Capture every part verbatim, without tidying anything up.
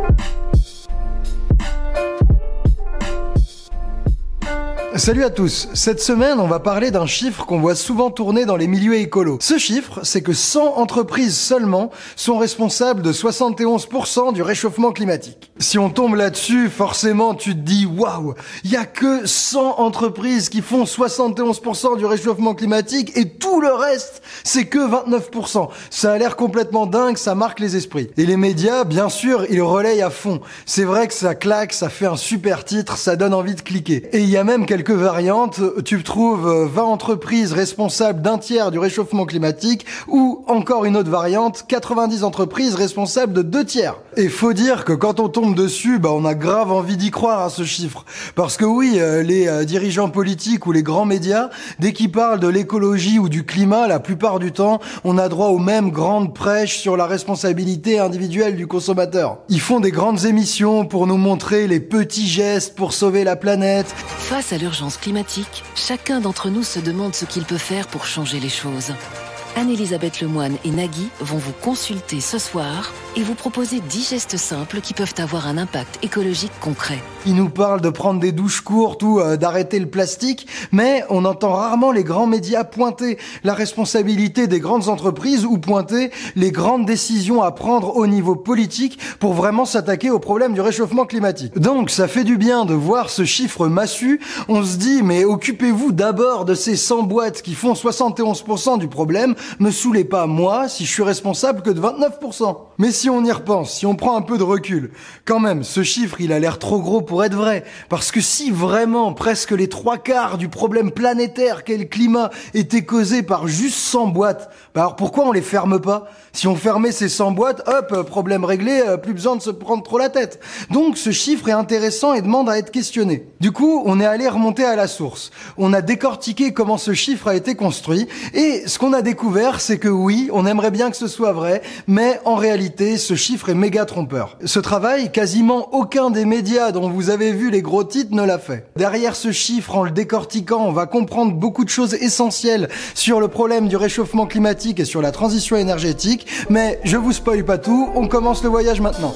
Salut à tous. Cette semaine, on va parler d'un chiffre qu'on voit souvent tourner dans les milieux écolos. Ce chiffre, c'est que cent entreprises seulement sont responsables de soixante et onze pour cent du réchauffement climatique. Si on tombe là-dessus, forcément, tu te dis, waouh, il y a que cent entreprises qui font soixante et onze pour cent du réchauffement climatique et tout le reste, c'est que vingt-neuf pour cent. Ça a l'air complètement dingue, ça marque les esprits. Et les médias, bien sûr, ils relayent à fond. C'est vrai que ça claque, ça fait un super titre, ça donne envie de cliquer. Et il y a même quelques variantes, tu trouves vingt entreprises responsables d'un tiers du réchauffement climatique ou encore une autre variante, quatre-vingt-dix entreprises responsables de deux tiers. Et faut dire que quand on tombe dessus, bah on a grave envie d'y croire à ce chiffre. Parce que oui, les dirigeants politiques ou les grands médias, dès qu'ils parlent de l'écologie ou du climat, la plupart du temps, on a droit aux mêmes grandes prêches sur la responsabilité individuelle du consommateur. Ils font des grandes émissions pour nous montrer les petits gestes pour sauver la planète. Face à l'urgence climatique, chacun d'entre nous se demande ce qu'il peut faire pour changer les choses. Anne-Elisabeth Lemoine et Nagui vont vous consulter ce soir et vous proposer dix gestes simples qui peuvent avoir un impact écologique concret. Ils nous parlent de prendre des douches courtes ou euh, d'arrêter le plastique, mais on entend rarement les grands médias pointer la responsabilité des grandes entreprises ou pointer les grandes décisions à prendre au niveau politique pour vraiment s'attaquer au problème du réchauffement climatique. Donc ça fait du bien de voir ce chiffre massu. On se dit, mais occupez-vous d'abord de ces cent boîtes qui font soixante et onze pour cent du problème. Me saoulez pas, moi, si je suis responsable que de vingt-neuf pour cent. Mais si on y repense, si on prend un peu de recul, quand même, ce chiffre, il a l'air trop gros pour être vrai. Parce que si vraiment presque les trois quarts du problème planétaire qu'est le climat était causé par juste cent boîtes, bah alors pourquoi on les ferme pas ? Si on fermait ces cent boîtes, hop, problème réglé, plus besoin de se prendre trop la tête. Donc ce chiffre est intéressant et demande à être questionné. Du coup, on est allé remonter à la source. On a décortiqué comment ce chiffre a été construit et ce qu'on a découvert, c'est que oui, on aimerait bien que ce soit vrai, mais en réalité, ce chiffre est méga trompeur. Ce travail, quasiment aucun des médias dont vous avez vu les gros titres ne l'a fait. Derrière ce chiffre, en le décortiquant, on va comprendre beaucoup de choses essentielles sur le problème du réchauffement climatique et sur la transition énergétique. Mais je vous spoil pas tout, on commence le voyage maintenant.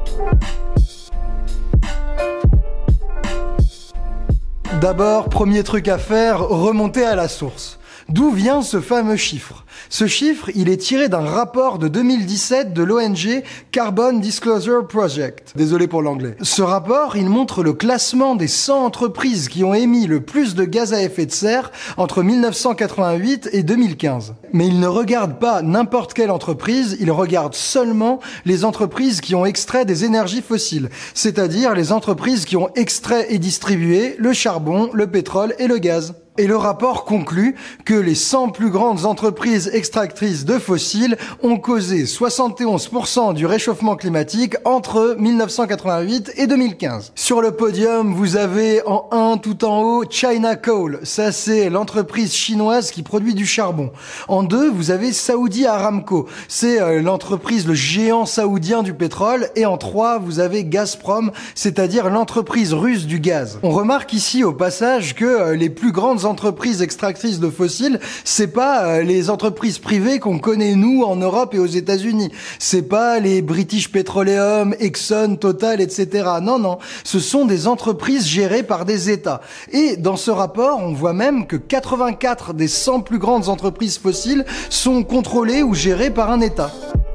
D'abord, premier truc à faire, remonter à la source. D'où vient ce fameux chiffre ? Ce chiffre, il est tiré d'un rapport de deux mille dix-sept de l'O N G Carbon Disclosure Project. Désolé pour l'anglais. Ce rapport, il montre le classement des cent entreprises qui ont émis le plus de gaz à effet de serre entre mille neuf cent quatre-vingt-huit et deux mille quinze. Mais il ne regarde pas n'importe quelle entreprise, il regarde seulement les entreprises qui ont extrait des énergies fossiles, c'est-à-dire les entreprises qui ont extrait et distribué le charbon, le pétrole et le gaz. Et le rapport conclut que les cent plus grandes entreprises extractrices de fossiles ont causé soixante et onze pour cent du réchauffement climatique entre mille neuf cent quatre-vingt-huit et deux mille quinze. Sur le podium, vous avez en un tout en haut China Coal. Ça, c'est l'entreprise chinoise qui produit du charbon. En deux, vous avez Saudi Aramco. C'est euh, l'entreprise, le géant saoudien du pétrole. Et en trois, vous avez Gazprom, c'est-à-dire l'entreprise russe du gaz. On remarque ici au passage que euh, les plus grandes entreprises extractrices de fossiles, c'est pas euh, les entreprises privées qu'on connaît nous en Europe et aux États-Unis. C'est pas les British Petroleum, Exxon, Total, et cetera. Non, non, ce sont des entreprises gérées par des États. Et dans ce rapport, on voit même que quatre-vingt-quatre des cent plus grandes entreprises fossiles sont contrôlées ou gérées par un État.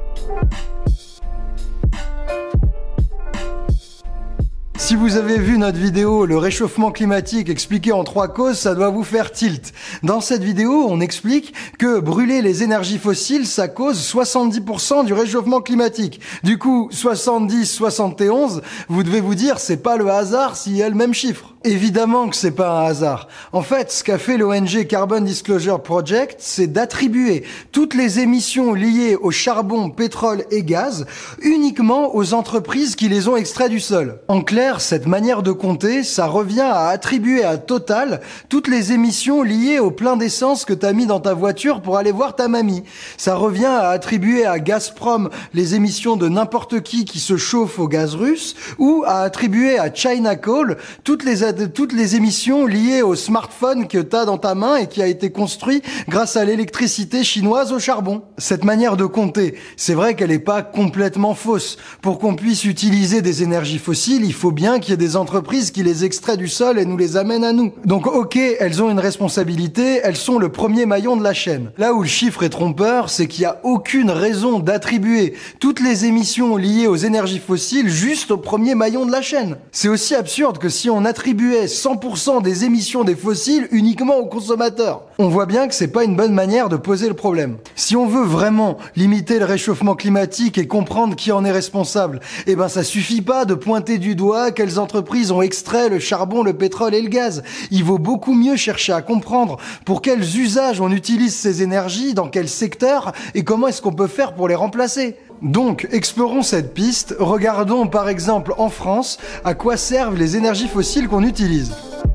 Si vous avez vu notre vidéo « Le réchauffement climatique expliqué en trois causes », ça doit vous faire tilt. Dans cette vidéo, on explique que brûler les énergies fossiles, ça cause soixante-dix pour cent du réchauffement climatique. Du coup, soixante-dix, soixante et onze, vous devez vous dire, c'est pas le hasard s'il y a le même chiffre. Évidemment que c'est pas un hasard. En fait, ce qu'a fait l'O N G Carbon Disclosure Project, c'est d'attribuer toutes les émissions liées au charbon, pétrole et gaz uniquement aux entreprises qui les ont extraits du sol. En clair, cette manière de compter, ça revient à attribuer à Total toutes les émissions liées au plein d'essence que t'as mis dans ta voiture pour aller voir ta mamie. Ça revient à attribuer à Gazprom les émissions de n'importe qui qui se chauffe au gaz russe, ou à attribuer à China Coal toutes les toutes les émissions liées au smartphone que tu as dans ta main et qui a été construit grâce à l'électricité chinoise au charbon. Cette manière de compter, c'est vrai qu'elle n'est pas complètement fausse. Pour qu'on puisse utiliser des énergies fossiles, il faut bien qu'il y ait des entreprises qui les extraient du sol et nous les amènent à nous. Donc ok, elles ont une responsabilité, elles sont le premier maillon de la chaîne. Là où le chiffre est trompeur, c'est qu'il n'y a aucune raison d'attribuer toutes les émissions liées aux énergies fossiles juste au premier maillon de la chaîne. C'est aussi absurde que si on attribuait cent pour cent des émissions des fossiles uniquement aux consommateurs. On voit bien que c'est pas une bonne manière de poser le problème. Si on veut vraiment limiter le réchauffement climatique et comprendre qui en est responsable, eh ben ça suffit pas de pointer du doigt quelles entreprises ont extrait le charbon, le pétrole et le gaz. Il vaut beaucoup mieux chercher à comprendre pour quels usages on utilise ces énergies, dans quel secteur et comment est-ce qu'on peut faire pour les remplacer. Donc, explorons cette piste, regardons par exemple en France à quoi servent les énergies fossiles qu'on utilise.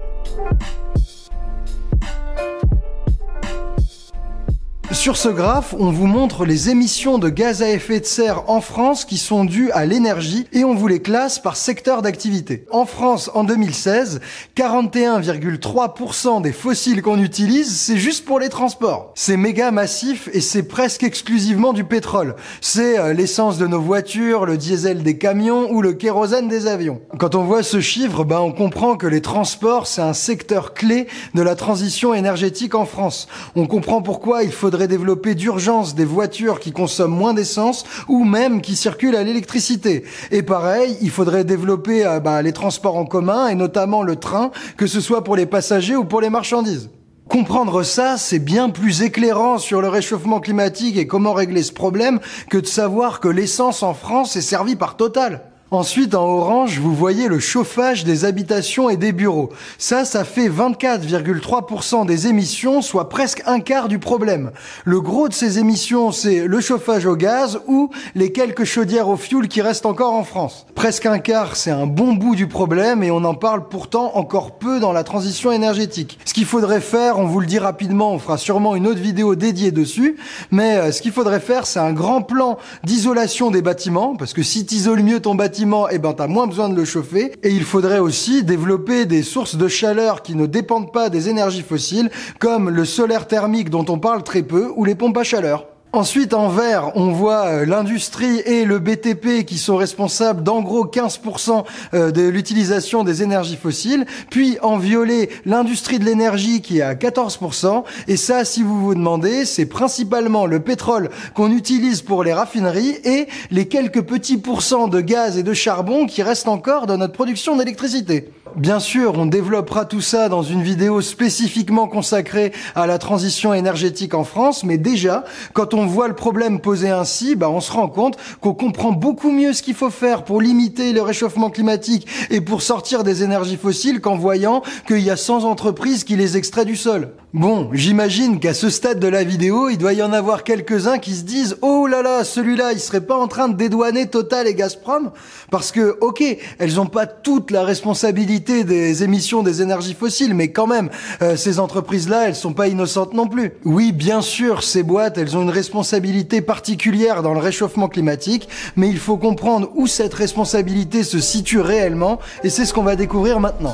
Sur ce graphe, on vous montre les émissions de gaz à effet de serre en France qui sont dues à l'énergie et on vous les classe par secteur d'activité. En France, en deux mille seize, quarante et un virgule trois pour cent des fossiles qu'on utilise, c'est juste pour les transports. C'est méga massif et c'est presque exclusivement du pétrole. C'est euh, l'essence de nos voitures, le diesel des camions ou le kérosène des avions. Quand on voit ce chiffre, ben on comprend que les transports, c'est un secteur clé de la transition énergétique en France. On comprend pourquoi il faudrait développer d'urgence des voitures qui consomment moins d'essence ou même qui circulent à l'électricité. Et pareil, il faudrait développer euh, bah, les transports en commun et notamment le train, que ce soit pour les passagers ou pour les marchandises. Comprendre ça, c'est bien plus éclairant sur le réchauffement climatique et comment régler ce problème que de savoir que l'essence en France est servie par Total. Ensuite, en orange, vous voyez le chauffage des habitations et des bureaux. Ça, ça fait vingt-quatre virgule trois pour cent des émissions, soit presque un quart du problème. Le gros de ces émissions, c'est le chauffage au gaz ou les quelques chaudières au fioul qui restent encore en France. Presque un quart, c'est un bon bout du problème et on en parle pourtant encore peu dans la transition énergétique. Ce qu'il faudrait faire, on vous le dit rapidement, on fera sûrement une autre vidéo dédiée dessus, mais euh, ce qu'il faudrait faire, c'est un grand plan d'isolation des bâtiments, parce que si t'isoles mieux ton bâtiment, eh ben, t'as moins besoin de le chauffer. Et il faudrait aussi développer des sources de chaleur qui ne dépendent pas des énergies fossiles, comme le solaire thermique dont on parle très peu, ou les pompes à chaleur. Ensuite, en vert, on voit l'industrie et le B T P qui sont responsables d'en gros quinze pour cent de l'utilisation des énergies fossiles. Puis en violet, l'industrie de l'énergie qui est à quatorze pour cent. Et ça, si vous vous demandez, c'est principalement le pétrole qu'on utilise pour les raffineries et les quelques petits pourcents de gaz et de charbon qui restent encore dans notre production d'électricité. Bien sûr, on développera tout ça dans une vidéo spécifiquement consacrée à la transition énergétique en France, mais déjà, quand on voit le problème posé ainsi, bah on se rend compte qu'on comprend beaucoup mieux ce qu'il faut faire pour limiter le réchauffement climatique et pour sortir des énergies fossiles qu'en voyant qu'il y a cent entreprises qui les extraient du sol. Bon, j'imagine qu'à ce stade de la vidéo, il doit y en avoir quelques-uns qui se disent « Oh là là, celui-là, il serait pas en train de dédouaner Total et Gazprom ?» Parce que, ok, elles ont pas toute la responsabilité des émissions des énergies fossiles, mais quand même, euh, ces entreprises-là, elles sont pas innocentes non plus. Oui, bien sûr, ces boîtes, elles ont une responsabilité particulière dans le réchauffement climatique, mais il faut comprendre où cette responsabilité se situe réellement, et c'est ce qu'on va découvrir maintenant.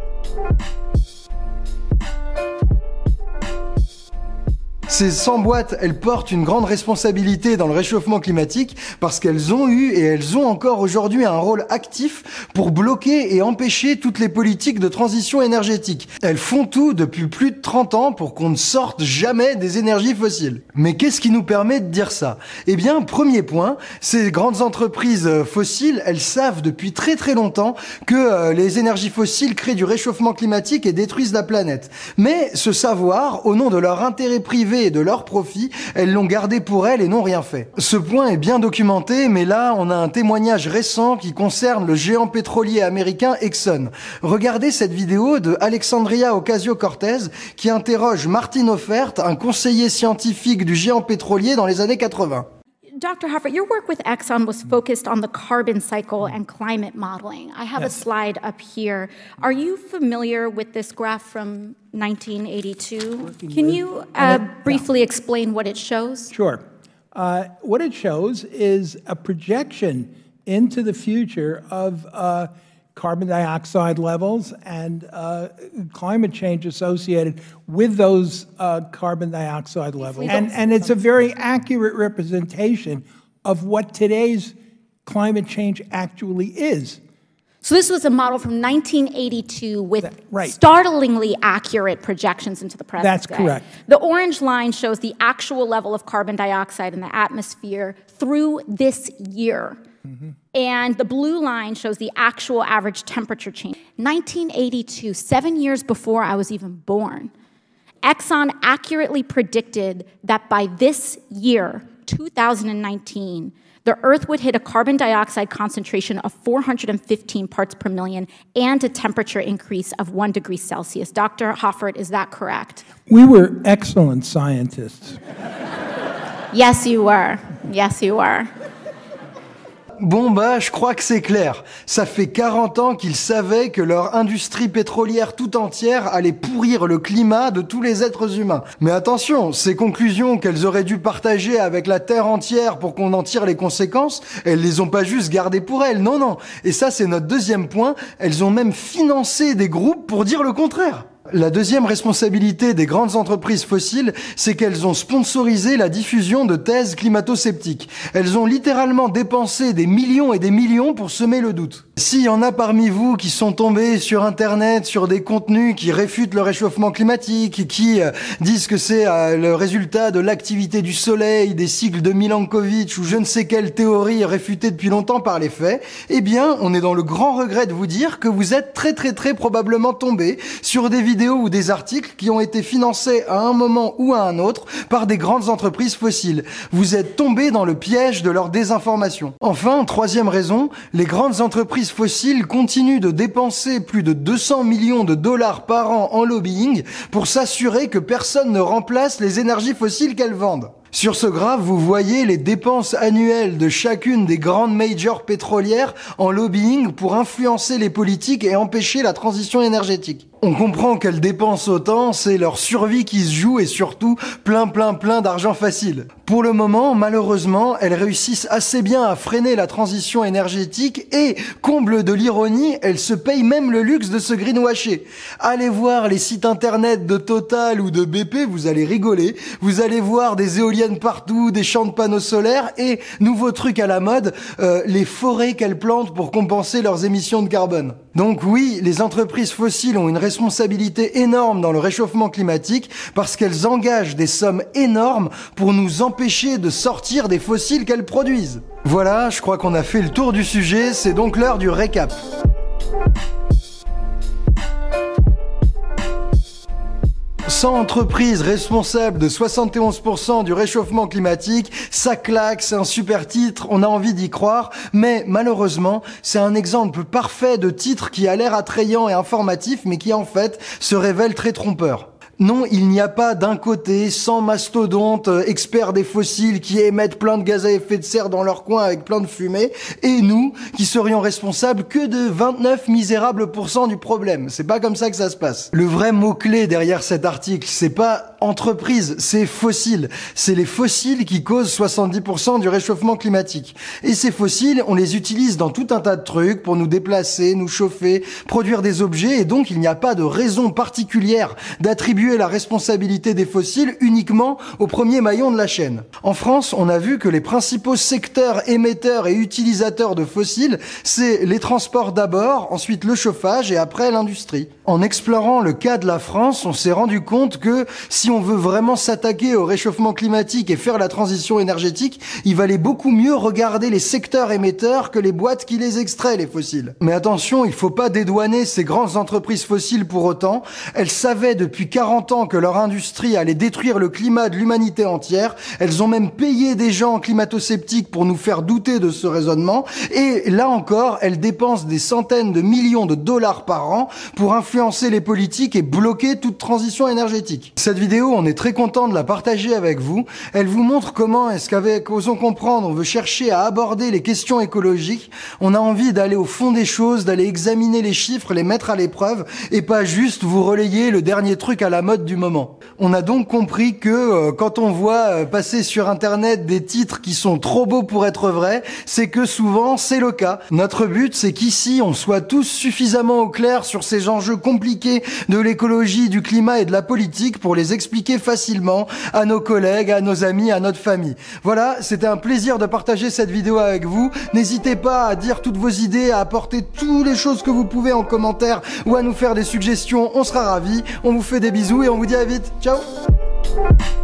Ces cent boîtes, elles portent une grande responsabilité dans le réchauffement climatique parce qu'elles ont eu et elles ont encore aujourd'hui un rôle actif pour bloquer et empêcher toutes les politiques de transition énergétique. Elles font tout depuis plus de trente ans pour qu'on ne sorte jamais des énergies fossiles. Mais qu'est-ce qui nous permet de dire ça? Eh bien, premier point, ces grandes entreprises fossiles, elles savent depuis très très longtemps que euh, les énergies fossiles créent du réchauffement climatique et détruisent la planète. Mais ce savoir, au nom de leur intérêt privé et de leur profit, elles l'ont gardé pour elles et n'ont rien fait. Ce point est bien documenté, mais là, on a un témoignage récent qui concerne le géant pétrolier américain Exxon. Regardez cette vidéo de Alexandria Ocasio-Cortez qui interroge Martin Offert, un conseiller scientifique du géant pétrolier dans les années quatre-vingts. Doctor Hofer, your work with Exxon was focused on the carbon cycle and climate modeling. I have yes. a slide up here. Are you familiar with this graph from nineteen eighty-two? Can you uh, briefly yeah. explain what it shows? Sure. Uh, what it shows is a projection into the future of uh, carbon dioxide levels and uh, climate change associated with those uh, carbon dioxide levels. And, and it's a very accurate representation of what today's climate change actually is. So this was a model from nineteen eighty-two with That, right. startlingly accurate projections into the present That's day. correct. The orange line shows the actual level of carbon dioxide in the atmosphere through this year. Mm-hmm. And the blue line shows the actual average temperature change. nineteen eighty-two, seven years before I was even born, Exxon accurately predicted that by this year, two thousand nineteen, the Earth would hit a carbon dioxide concentration of four hundred fifteen parts per million and a temperature increase of one degree Celsius. Doctor Hoffert, is that correct? We were excellent scientists. Yes, you were. Yes, you were. Bon bah, je crois que c'est clair. Ça fait quarante ans qu'ils savaient que leur industrie pétrolière tout entière allait pourrir le climat de tous les êtres humains. Mais attention, ces conclusions qu'elles auraient dû partager avec la Terre entière pour qu'on en tire les conséquences, elles les ont pas juste gardées pour elles, non, non. Et ça, c'est notre deuxième point, elles ont même financé des groupes pour dire le contraire. La deuxième responsabilité des grandes entreprises fossiles, c'est qu'elles ont sponsorisé la diffusion de thèses climato-sceptiques. Elles ont littéralement dépensé des millions et des millions pour semer le doute. S'il y en a parmi vous qui sont tombés sur Internet, sur des contenus qui réfutent le réchauffement climatique, qui euh, disent que c'est euh, le résultat de l'activité du soleil, des cycles de Milankovitch ou je ne sais quelle théorie réfutée depuis longtemps par les faits, eh bien, on est dans le grand regret de vous dire que vous êtes très très très probablement tombés sur des vidéos ou des articles qui ont été financés à un moment ou à un autre par des grandes entreprises fossiles. Vous êtes tombés dans le piège de leur désinformation. Enfin, troisième raison, les grandes entreprises fossiles continuent de dépenser plus de deux cents millions de dollars par an en lobbying pour s'assurer que personne ne remplace les énergies fossiles qu'elles vendent. Sur ce graphe, vous voyez les dépenses annuelles de chacune des grandes majors pétrolières en lobbying pour influencer les politiques et empêcher la transition énergétique. On comprend qu'elles dépensent autant, c'est leur survie qui se joue et surtout plein plein plein d'argent facile. Pour le moment, malheureusement, elles réussissent assez bien à freiner la transition énergétique et, comble de l'ironie, elles se payent même le luxe de se greenwasher. Allez voir les sites internet de Total ou de B P, vous allez rigoler. Vous allez voir des éoliennes partout, des champs de panneaux solaires et, nouveau truc à la mode, euh, les forêts qu'elles plantent pour compenser leurs émissions de carbone. Donc oui, les entreprises fossiles ont une responsabilité énorme dans le réchauffement climatique parce qu'elles engagent des sommes énormes pour nous empêcher de sortir des fossiles qu'elles produisent. Voilà, je crois qu'on a fait le tour du sujet, c'est donc l'heure du récap. cent entreprises responsables de soixante et onze pour cent du réchauffement climatique, ça claque, c'est un super titre, on a envie d'y croire, mais malheureusement, c'est un exemple parfait de titre qui a l'air attrayant et informatif, mais qui en fait se révèle très trompeur. Non, il n'y a pas d'un côté cent mastodontes euh, experts des fossiles qui émettent plein de gaz à effet de serre dans leur coin avec plein de fumée, et nous qui serions responsables que de vingt-neuf misérables pourcents du problème. C'est pas comme ça que ça se passe. Le vrai mot-clé derrière cet article, c'est pas entreprise, c'est fossiles. C'est les fossiles qui causent soixante-dix pour cent du réchauffement climatique. Et ces fossiles, on les utilise dans tout un tas de trucs pour nous déplacer, nous chauffer, produire des objets, et donc il n'y a pas de raison particulière d'attribuer la responsabilité des fossiles uniquement au premier maillon de la chaîne. En France, on a vu que les principaux secteurs émetteurs et utilisateurs de fossiles, c'est les transports d'abord, ensuite le chauffage et après l'industrie. En explorant le cas de la France, on s'est rendu compte que si on veut vraiment s'attaquer au réchauffement climatique et faire la transition énergétique, il valait beaucoup mieux regarder les secteurs émetteurs que les boîtes qui les extraient, les fossiles. Mais attention, il faut pas dédouaner ces grandes entreprises fossiles pour autant. Elles savaient depuis quarante ans que leur industrie allait détruire le climat de l'humanité entière. Elles ont même payé des gens climato-sceptiques pour nous faire douter de ce raisonnement. Et là encore, elles dépensent des centaines de millions de dollars par an pour influencer les politiques et bloquer toute transition énergétique. Cette vidéo, on est très content de la partager avec vous. Elle vous montre comment est-ce qu'avec Osons Comprendre, on veut chercher à aborder les questions écologiques. On a envie d'aller au fond des choses, d'aller examiner les chiffres, les mettre à l'épreuve et pas juste vous relayer le dernier truc à la mode du moment. On a donc compris que euh, quand on voit euh, passer sur internet des titres qui sont trop beaux pour être vrais, c'est que souvent c'est le cas. Notre but, c'est qu'ici on soit tous suffisamment au clair sur ces enjeux compliqués de l'écologie, du climat et de la politique pour les expliquer facilement à nos collègues, à nos amis, à notre famille. Voilà, c'était un plaisir de partager cette vidéo avec vous. N'hésitez pas à dire toutes vos idées, à apporter toutes les choses que vous pouvez en commentaire ou à nous faire des suggestions, on sera ravis. On vous fait des bisous et on vous dit à vite. Ciao!